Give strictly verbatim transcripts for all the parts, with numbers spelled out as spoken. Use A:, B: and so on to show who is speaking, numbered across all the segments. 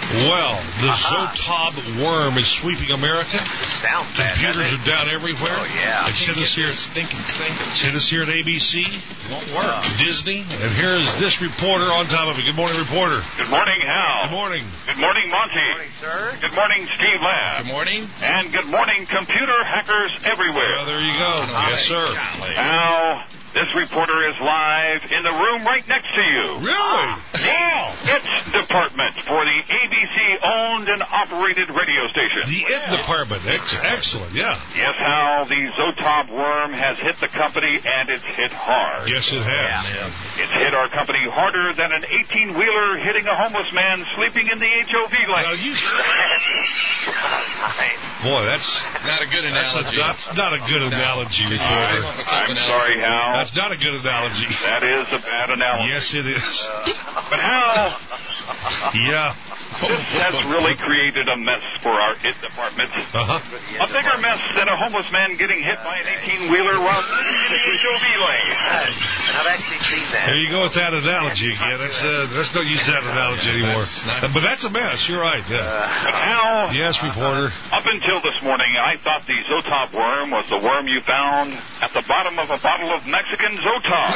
A: Well, the Zotob worm is sweeping America.
B: Sounds bad.
A: Computers are down everywhere.
B: Oh, yeah.
A: It's hit us here.
C: Stinking thing.
A: It's hit us here at A B C.
C: Won't work.
A: Disney. And here's this reporter on top of it. Good morning, reporter.
D: Good morning, Hal.
A: Good morning.
D: Good morning, Monty.
B: Good morning, sir.
D: Good morning, Steve Ladd.
C: Good morning.
D: And good morning, computer hackers everywhere.
A: Well, there you go. Yes, sir.
D: Now, this reporter is live in the room right next to you.
A: Really? Wow.
D: It's department for the A B C-owned and operated radio station.
A: The I T department. Ex- excellent, yeah.
D: Yes, Hal, the Zotob worm has hit the company, and it's hit hard.
A: Yes, it has.
B: Yeah.
D: It's hit our company harder than an eighteen-wheeler hitting a homeless man sleeping in the H O V
A: Now,
D: lane.
A: you... Boy, that's...
C: Not a good
A: That's, a,
C: analogy.
A: that's not a good analogy,
C: No.
A: reporter.
D: I'm sorry, Hal.
A: That's not a good analogy.
D: That is a bad analogy.
A: Yes, it is.
D: But Hal,
A: Yeah.
D: this has really created a mess for our I T department.
A: Uh-huh.
D: A bigger mess than a homeless man getting hit by an eighteen-wheeler while in the H O V lane.
B: I've actually seen that.
A: There you go with that analogy again. Let's, uh, let's not use that analogy anymore.
C: That's not-
A: But that's a mess. You're right. Yeah.
D: But Hal,
A: Yes, reporter.
D: up until this morning, I thought the Zotob worm was the worm you found at the bottom of a bottle of Mexican Zotob.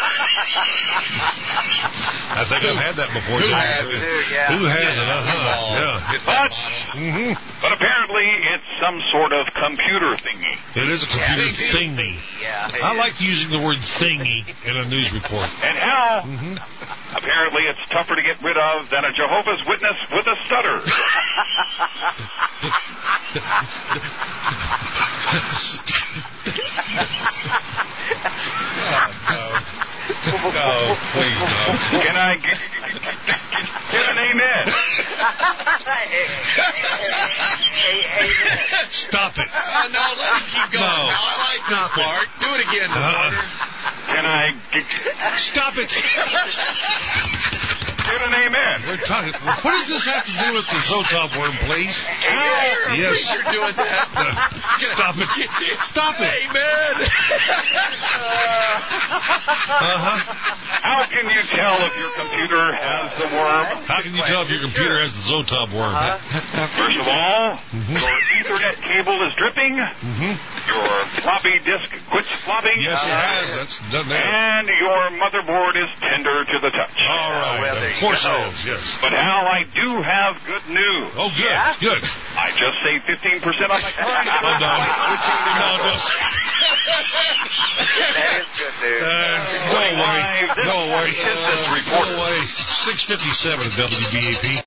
A: I think I've had that before.
C: Who
A: too.
C: has it?
B: Dude, yeah.
A: Who has it? Uh-huh. Yeah.
C: Hit that
D: But,
C: bottle.
A: Mm-hmm.
D: but apparently it's some sort of computer thingy.
A: It is a computer
B: Yeah.
A: thingy.
B: Yeah.
A: I like using the word thingy in a news report.
D: And Hal,
A: Mm-hmm.
D: apparently it's tougher to get rid of than a Jehovah's Witness with a stutter.
C: No, please, no.
D: Can I get, get an amen?
A: Stop it.
C: Oh, no, let him keep going.
A: No.
C: No, I like this part. Do it again, reporter.
D: Can I get,
A: Stop it.
D: get an amen?
A: We're talking. What does this have to do with the Zotob worm, please? Yes.
C: You're doing that.
A: Stop it. Stop it.
C: Amen.
A: Uh-huh.
D: How can you tell if your computer has the worm?
A: How can you tell if your computer has the Zotob worm?
D: First of all, your Ethernet cable is dripping.
A: Mm-hmm.
D: Your floppy disk quits flopping.
A: Yes, it has. That's done that.
D: And your motherboard is tender to the touch.
A: All right.
B: well, there
A: Of
B: you
A: course
B: go.
A: it is. Yes.
D: But Hal, I do have good news.
A: Oh, good.
B: Yeah?
A: Good.
D: I just saved fifteen percent on my car.
A: Oh, no. No, no.
B: That is good news.
A: Uh, go away. Go away.
D: Is this
A: Go
D: reporter?
A: away. six fifty-seven at W B A P.